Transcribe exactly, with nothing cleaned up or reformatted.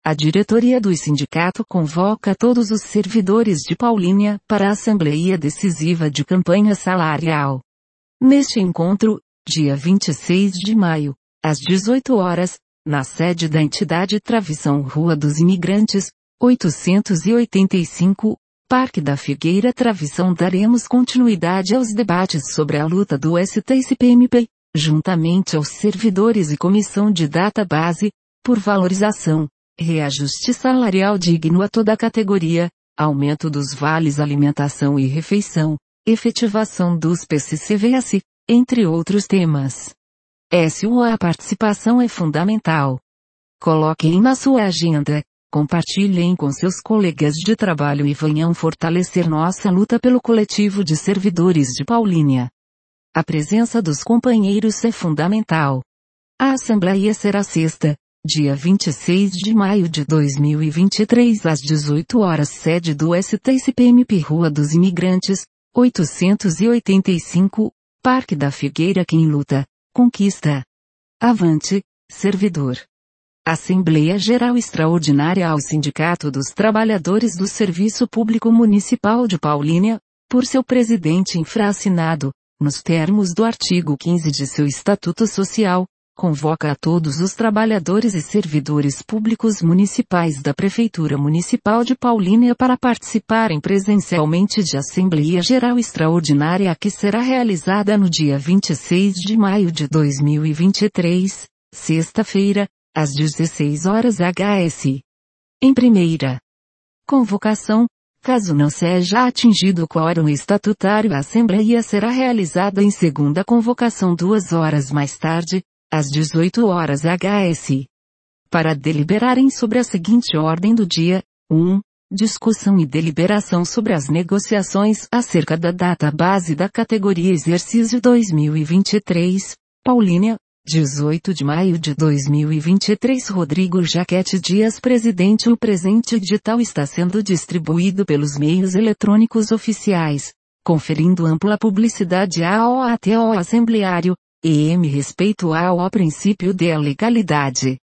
A diretoria do sindicato convoca todos os servidores de Paulínia para a Assembleia Decisiva de Campanha Salarial. Neste encontro, dia vinte e seis de maio, às dezoito horas, na sede da entidade Travissão Rua dos Imigrantes, oitocentos e oitenta e cinco, Parque da Figueira Travissão, daremos continuidade aos debates sobre a luta do S T C P M P, juntamente aos servidores e comissão de database, por valorização, reajuste salarial digno a toda a categoria, aumento dos vales alimentação e refeição, efetivação dos P C C V S, entre outros temas. S U A participação é fundamental. Coloquem na sua agenda, compartilhem com seus colegas de trabalho e venham fortalecer nossa luta pelo coletivo de servidores de Paulínia. A presença dos companheiros é fundamental. A Assembleia será sexta, dia vinte e seis de maio de dois mil e vinte e três às dezoito horas, sede do S T C P M P Rua dos Imigrantes, oitocentos e oitenta e cinco, Parque da Figueira. Quem luta, conquista. Avante, servidor. Assembleia Geral Extraordinária ao Sindicato dos Trabalhadores do Serviço Público Municipal de Paulínia, por seu presidente infraassinado, nos termos do artigo quinze de seu Estatuto Social, convoca a todos os trabalhadores e servidores públicos municipais da Prefeitura Municipal de Paulínia para participarem presencialmente de Assembleia Geral Extraordinária que será realizada no dia vinte e seis de maio de dois mil e vinte e três, sexta-feira, às dezesseis horas H S. Em primeira convocação, caso não seja atingido o quórum estatutário, a Assembleia será realizada em segunda convocação duas horas mais tarde, às dezoito horas H S. Para deliberarem sobre a seguinte ordem do dia: um. Discussão e deliberação sobre as negociações acerca da data base da categoria Exercício dois mil e vinte e três, Paulínia, dezoito de maio de dois mil e vinte e três. Rodrigo Jaquete Dias, presidente. O presente edital está sendo distribuído pelos meios eletrônicos oficiais, conferindo ampla publicidade ao ato assembleário, e em respeito ao princípio de legalidade.